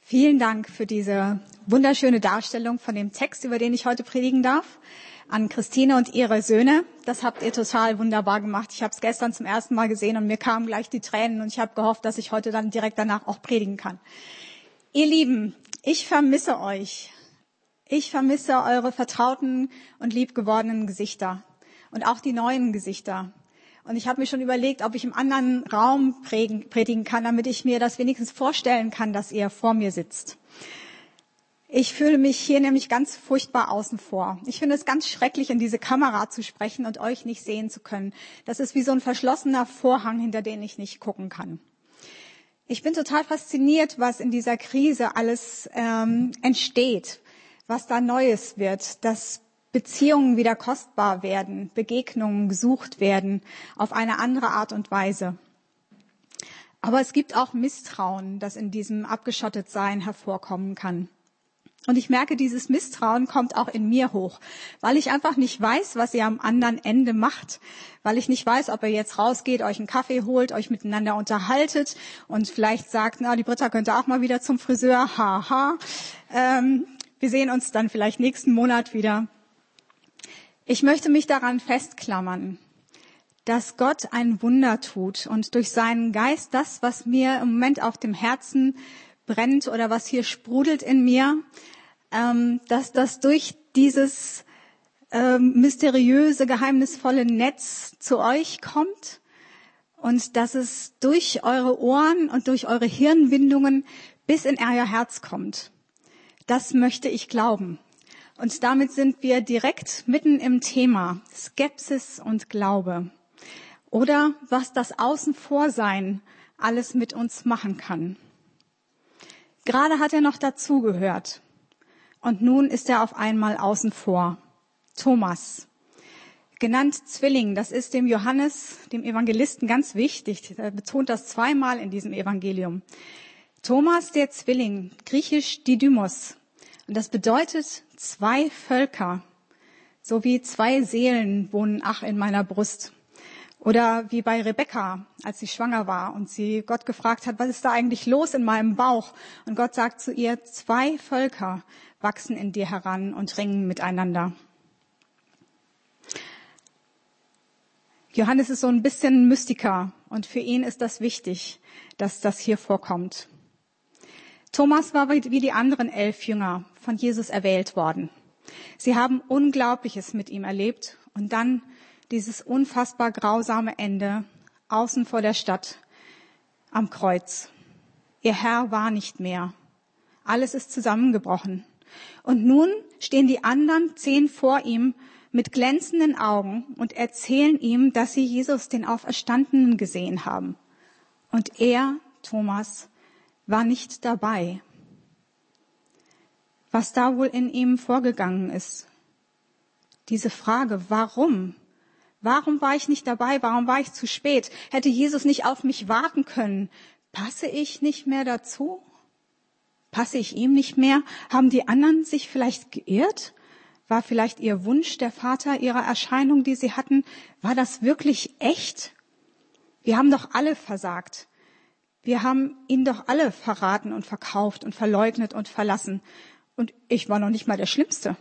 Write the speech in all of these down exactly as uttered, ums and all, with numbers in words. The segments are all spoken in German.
Vielen Dank für diese wunderschöne Darstellung von dem Text, über den ich heute predigen darf, an Christine und ihre Söhne. Das habt ihr total wunderbar gemacht. Ich habe es gestern zum ersten Mal gesehen und mir kamen gleich die Tränen und ich habe gehofft, dass ich heute dann direkt danach auch predigen kann. Ihr Lieben, ich vermisse euch. Ich vermisse eure vertrauten und liebgewordenen Gesichter und auch die neuen Gesichter. Und ich habe mir schon überlegt, ob ich im anderen Raum predigen kann, damit ich mir das wenigstens vorstellen kann, dass ihr vor mir sitzt. Ich fühle mich hier nämlich ganz furchtbar außen vor. Ich finde es ganz schrecklich, in diese Kamera zu sprechen und euch nicht sehen zu können. Das ist wie so ein verschlossener Vorhang, hinter den ich nicht gucken kann. Ich bin total fasziniert, was in dieser Krise alles ähm, entsteht, was da Neues wird, dass Beziehungen wieder kostbar werden, Begegnungen gesucht werden auf eine andere Art und Weise. Aber es gibt auch Misstrauen, das in diesem Abgeschottetsein hervorkommen kann. Und ich merke, dieses Misstrauen kommt auch in mir hoch, weil ich einfach nicht weiß, was ihr am anderen Ende macht, weil ich nicht weiß, ob ihr jetzt rausgeht, euch einen Kaffee holt, euch miteinander unterhaltet und vielleicht sagt, na, die Britta könnte auch mal wieder zum Friseur, haha. Ähm, wir sehen uns dann vielleicht nächsten Monat wieder. Ich möchte mich daran festklammern, dass Gott ein Wunder tut und durch seinen Geist das, was mir im Moment auf dem Herzen brennt oder was hier sprudelt in mir, ähm, dass das durch dieses ähm, mysteriöse, geheimnisvolle Netz zu euch kommt und dass es durch eure Ohren und durch eure Hirnwindungen bis in euer Herz kommt. Das möchte ich glauben. Und damit sind wir direkt mitten im Thema Skepsis und Glaube. Oder was das Außenvorsein alles mit uns machen kann. Gerade hat er noch dazugehört. Und nun ist er auf einmal außen vor. Thomas, genannt Zwilling, das ist dem Johannes, dem Evangelisten, ganz wichtig. Er betont das zweimal in diesem Evangelium. Thomas, der Zwilling, griechisch Didymos. Und das bedeutet zwei Völker, so wie zwei Seelen wohnen ach in meiner Brust. Oder wie bei Rebekka, als sie schwanger war und sie Gott gefragt hat, was ist da eigentlich los in meinem Bauch? Und Gott sagt zu ihr, zwei Völker wachsen in dir heran und ringen miteinander. Johannes ist so ein bisschen Mystiker und für ihn ist das wichtig, dass das hier vorkommt. Thomas war wie die anderen elf Jünger von Jesus erwählt worden. Sie haben Unglaubliches mit ihm erlebt und dann dieses unfassbar grausame Ende außen vor der Stadt am Kreuz. Ihr Herr war nicht mehr. Alles ist zusammengebrochen. Und nun stehen die anderen zehn vor ihm mit glänzenden Augen und erzählen ihm, dass sie Jesus, den Auferstandenen, gesehen haben. Und er, Thomas, war nicht dabei. Was da wohl in ihm vorgegangen ist. Diese Frage, warum? Warum war ich nicht dabei? Warum war ich zu spät? Hätte Jesus nicht auf mich warten können? Passe ich nicht mehr dazu? Passe ich ihm nicht mehr? Haben die anderen sich vielleicht geirrt? War vielleicht ihr Wunsch der Vater ihrer Erscheinung, die sie hatten? War das wirklich echt? Wir haben doch alle versagt. Wir haben ihn doch alle verraten und verkauft und verleugnet und verlassen. Und ich war noch nicht mal der Schlimmste.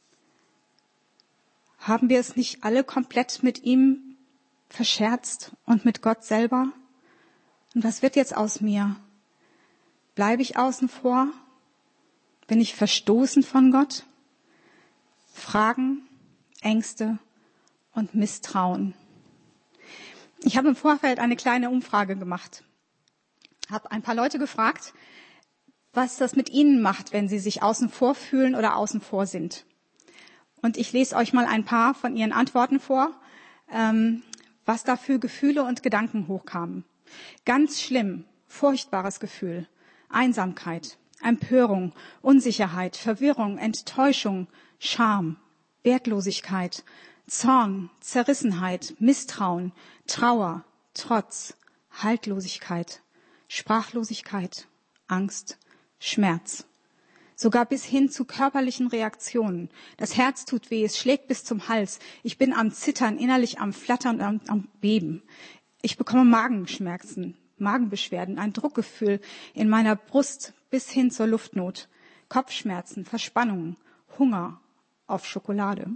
Haben wir es nicht alle komplett mit ihm verscherzt und mit Gott selber? Und was wird jetzt aus mir? Bleibe ich außen vor? Bin ich verstoßen von Gott? Fragen, Ängste und Misstrauen. Ich habe im Vorfeld eine kleine Umfrage gemacht. Habe ein paar Leute gefragt, was das mit ihnen macht, wenn sie sich außen vor fühlen oder außen vor sind. Und ich lese euch mal ein paar von ihren Antworten vor, ähm, was da für Gefühle und Gedanken hochkamen. Ganz schlimm, furchtbares Gefühl, Einsamkeit, Empörung, Unsicherheit, Verwirrung, Enttäuschung, Scham, Wertlosigkeit, Zorn, Zerrissenheit, Misstrauen, Trauer, Trotz, Haltlosigkeit, Sprachlosigkeit, Angst, Schmerz. Sogar bis hin zu körperlichen Reaktionen. Das Herz tut weh, es schlägt bis zum Hals. Ich bin am Zittern, innerlich am Flattern und am, am Beben. Ich bekomme Magenschmerzen, Magenbeschwerden, ein Druckgefühl in meiner Brust, bis hin zur Luftnot, Kopfschmerzen, Verspannungen, Hunger auf Schokolade.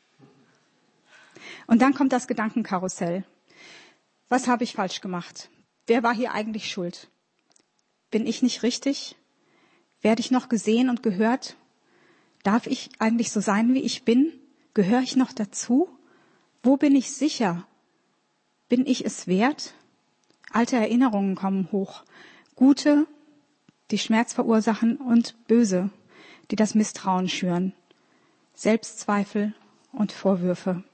Und dann kommt das Gedankenkarussell. Was habe ich falsch gemacht? Wer war hier eigentlich schuld? Bin ich nicht richtig? Werde ich noch gesehen und gehört? Darf ich eigentlich so sein, wie ich bin? Gehöre ich noch dazu? Wo bin ich sicher? Bin ich es wert? Alte Erinnerungen kommen hoch. Gute, die Schmerz verursachen, und böse, die das Misstrauen schüren. Selbstzweifel und Vorwürfe.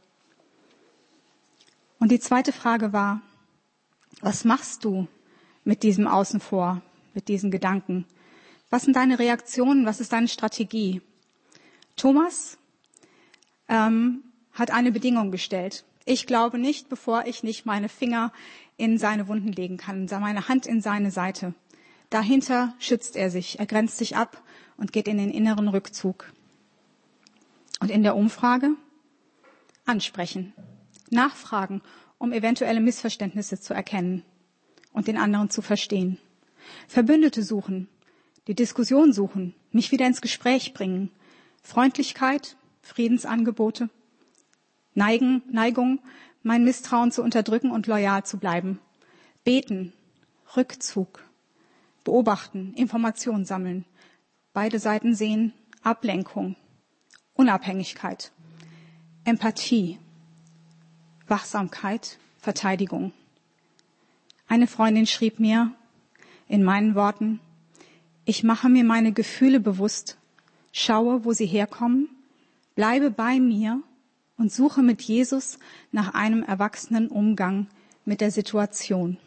Und die zweite Frage war, was machst du mit diesem Außen vor, mit diesen Gedanken? Was sind deine Reaktionen? Was ist deine Strategie? Thomas ähm, hat eine Bedingung gestellt. Ich glaube nicht, bevor ich nicht meine Finger in seine Wunden legen kann, meine Hand in seine Seite. Dahinter schützt er sich, er grenzt sich ab und geht in den inneren Rückzug. Und in der Umfrage ansprechen, nachfragen, um eventuelle Missverständnisse zu erkennen und den anderen zu verstehen. Verbündete suchen, die Diskussion suchen, mich wieder ins Gespräch bringen. Freundlichkeit, Friedensangebote, Neigen, Neigung, mein Misstrauen zu unterdrücken und loyal zu bleiben. Beten, Rückzug, beobachten, Informationen sammeln, beide Seiten sehen, Ablenkung, Unabhängigkeit, Empathie, Wachsamkeit, Verteidigung. Eine Freundin schrieb mir in meinen Worten, ich mache mir meine Gefühle bewusst, schaue, wo sie herkommen, bleibe bei mir und suche mit Jesus nach einem erwachsenen Umgang mit der Situation.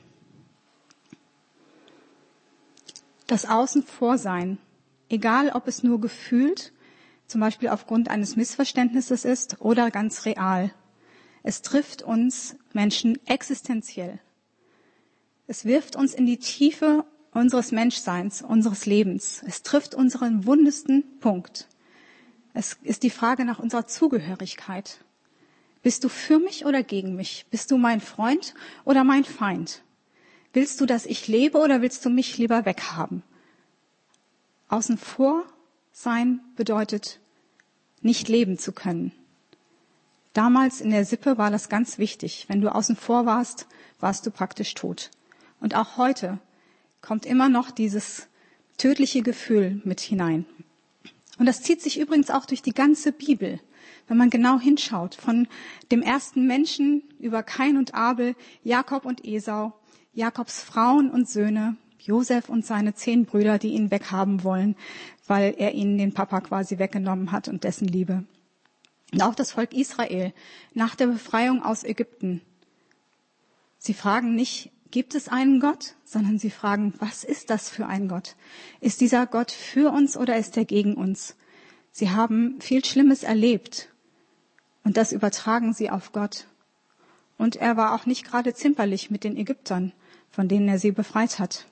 Das Außenvorsein, egal ob es nur gefühlt, zum Beispiel aufgrund eines Missverständnisses ist oder ganz real. Es trifft uns Menschen existenziell. Es wirft uns in die Tiefe unseres Menschseins, unseres Lebens. Es trifft unseren wundesten Punkt. Es ist die Frage nach unserer Zugehörigkeit. Bist du für mich oder gegen mich? Bist du mein Freund oder mein Feind? Willst du, dass ich lebe oder willst du mich lieber weghaben? Außen vor sein bedeutet, nicht leben zu können. Damals in der Sippe war das ganz wichtig. Wenn du außen vor warst, warst du praktisch tot. Und auch heute kommt immer noch dieses tödliche Gefühl mit hinein. Und das zieht sich übrigens auch durch die ganze Bibel. Wenn man genau hinschaut, von dem ersten Menschen über Kain und Abel, Jakob und Esau, Jakobs Frauen und Söhne, Josef und seine zehn Brüder, die ihn weghaben wollen, weil er ihnen den Papa quasi weggenommen hat und dessen Liebe. Und auch das Volk Israel nach der Befreiung aus Ägypten. Sie fragen nicht, gibt es einen Gott, sondern sie fragen, was ist das für ein Gott? Ist dieser Gott für uns oder ist er gegen uns? Sie haben viel Schlimmes erlebt und das übertragen sie auf Gott. Und er war auch nicht gerade zimperlich mit den Ägyptern, von denen er sie befreit hat.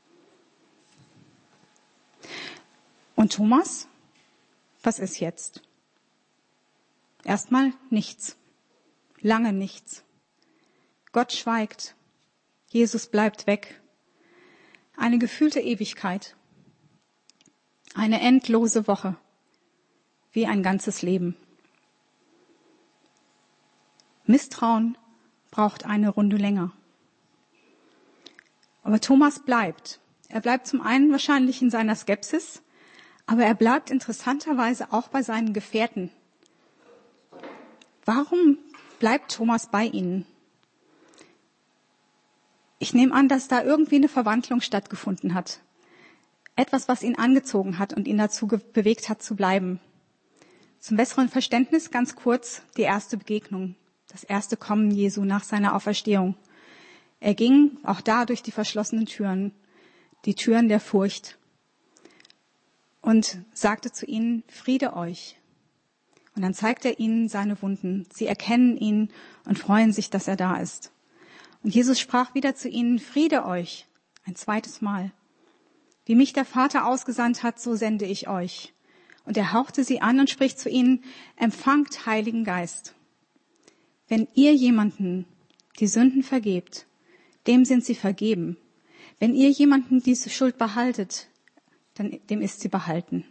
Und Thomas, was ist jetzt? Erstmal nichts, lange nichts. Gott schweigt, Jesus bleibt weg. Eine gefühlte Ewigkeit, eine endlose Woche, wie ein ganzes Leben. Misstrauen braucht eine Runde länger. Aber Thomas bleibt. Er bleibt zum einen wahrscheinlich in seiner Skepsis, aber er bleibt interessanterweise auch bei seinen Gefährten. Warum bleibt Thomas bei ihnen? Ich nehme an, dass da irgendwie eine Verwandlung stattgefunden hat. Etwas, was ihn angezogen hat und ihn dazu ge- bewegt hat, zu bleiben. Zum besseren Verständnis ganz kurz die erste Begegnung, das erste Kommen Jesu nach seiner Auferstehung. Er ging auch da durch die verschlossenen Türen, die Türen der Furcht, und sagte zu ihnen, Friede euch. Und dann zeigt er ihnen seine Wunden. Sie erkennen ihn und freuen sich, dass er da ist. Und Jesus sprach wieder zu ihnen, Friede euch, ein zweites Mal. Wie mich der Vater ausgesandt hat, so sende ich euch. Und er hauchte sie an und spricht zu ihnen, empfangt Heiligen Geist. Wenn ihr jemanden die Sünden vergebt, dem sind sie vergeben. Wenn ihr jemanden diese Schuld behaltet, denn dem ist sie behalten.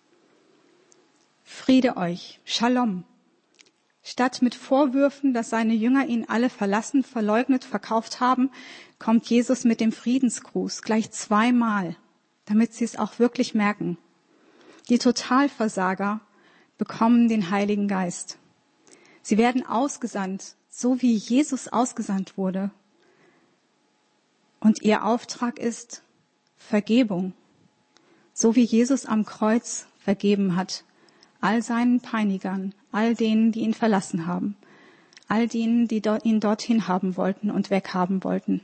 Friede euch, Shalom. Statt mit Vorwürfen, dass seine Jünger ihn alle verlassen, verleugnet, verkauft haben, kommt Jesus mit dem Friedensgruß gleich zweimal, damit sie es auch wirklich merken. Die Totalversager bekommen den Heiligen Geist. Sie werden ausgesandt, so wie Jesus ausgesandt wurde. Und ihr Auftrag ist Vergebung, so wie Jesus am Kreuz vergeben hat, all seinen Peinigern, all denen, die ihn verlassen haben, all denen, die ihn dorthin haben wollten und weghaben wollten.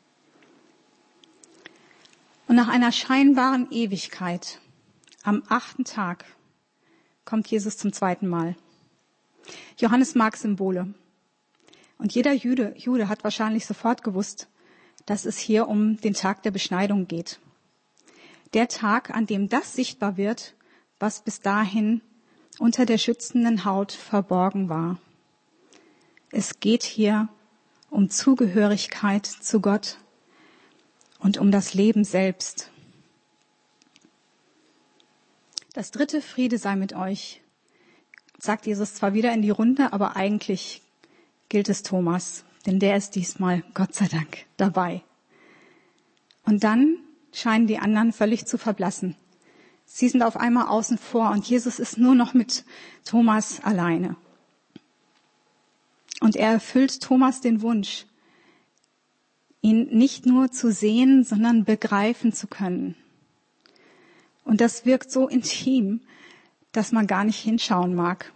Und nach einer scheinbaren Ewigkeit, am achten Tag, kommt Jesus zum zweiten Mal. Johannes mag Symbole. Und jeder Jude, Jude hat wahrscheinlich sofort gewusst, dass es hier um den Tag der Beschneidung geht. Der Tag, an dem das sichtbar wird, was bis dahin unter der schützenden Haut verborgen war. Es geht hier um Zugehörigkeit zu Gott und um das Leben selbst. Das dritte, Friede sei mit euch, sagt Jesus zwar wieder in die Runde, aber eigentlich gilt es Thomas, denn der ist diesmal, Gott sei Dank, dabei. Und dann scheinen die anderen völlig zu verblassen. Sie sind auf einmal außen vor und Jesus ist nur noch mit Thomas alleine. Und er erfüllt Thomas den Wunsch, ihn nicht nur zu sehen, sondern begreifen zu können. Und das wirkt so intim, dass man gar nicht hinschauen mag.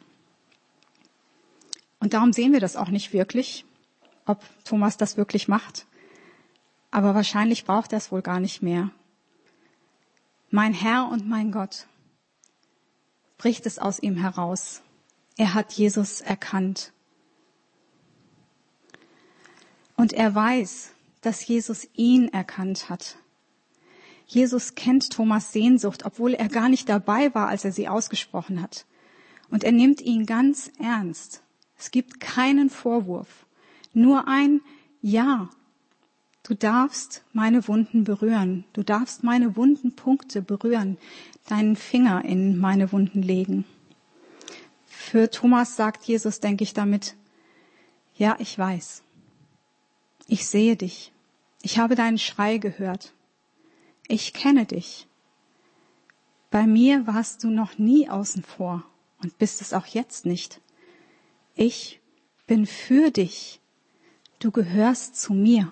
Und darum sehen wir das auch nicht wirklich, ob Thomas das wirklich macht. Aber wahrscheinlich braucht er es wohl gar nicht mehr. Mein Herr und mein Gott, bricht es aus ihm heraus. Er hat Jesus erkannt. Und er weiß, dass Jesus ihn erkannt hat. Jesus kennt Thomas' Sehnsucht, obwohl er gar nicht dabei war, als er sie ausgesprochen hat. Und er nimmt ihn ganz ernst. Es gibt keinen Vorwurf, nur ein Ja. Du darfst meine Wunden berühren. Du darfst meine wunden Punkte berühren, deinen Finger in meine Wunden legen. Für Thomas sagt Jesus, denke ich damit, ja, ich weiß. Ich sehe dich. Ich habe deinen Schrei gehört. Ich kenne dich. Bei mir warst du noch nie außen vor und bist es auch jetzt nicht. Ich bin für dich. Du gehörst zu mir.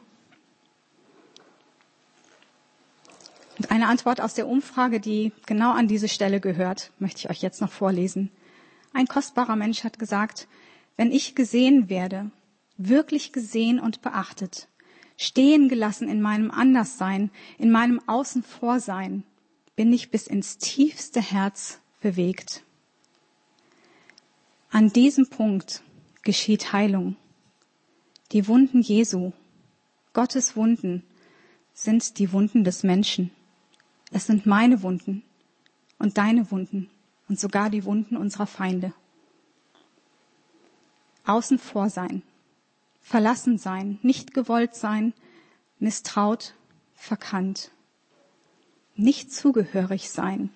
Und eine Antwort aus der Umfrage, die genau an diese Stelle gehört, möchte ich euch jetzt noch vorlesen. Ein kostbarer Mensch hat gesagt, wenn ich gesehen werde, wirklich gesehen und beachtet, stehen gelassen in meinem Anderssein, in meinem Außenvorsein, bin ich bis ins tiefste Herz bewegt. An diesem Punkt geschieht Heilung. Die Wunden Jesu, Gottes Wunden, sind die Wunden des Menschen. Es sind meine Wunden und deine Wunden und sogar die Wunden unserer Feinde. Außen vor sein, verlassen sein, nicht gewollt sein, misstraut, verkannt, nicht zugehörig sein.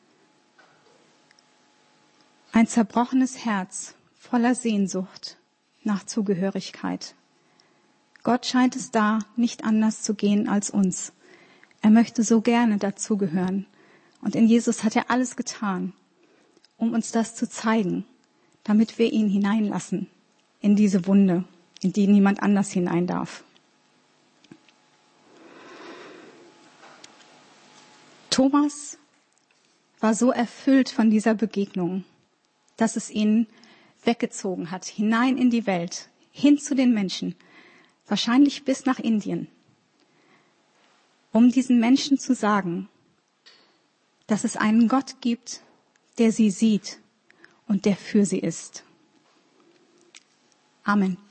Ein zerbrochenes Herz voller Sehnsucht nach Zugehörigkeit. Gott scheint es da nicht anders zu gehen als uns. Er möchte so gerne dazugehören. Und in Jesus hat er alles getan, um uns das zu zeigen, damit wir ihn hineinlassen in diese Wunde, in die niemand anders hinein darf. Thomas war so erfüllt von dieser Begegnung, dass es ihn weggezogen hat, hinein in die Welt, hin zu den Menschen, wahrscheinlich bis nach Indien, um diesen Menschen zu sagen, dass es einen Gott gibt, der sie sieht und der für sie ist. Amen.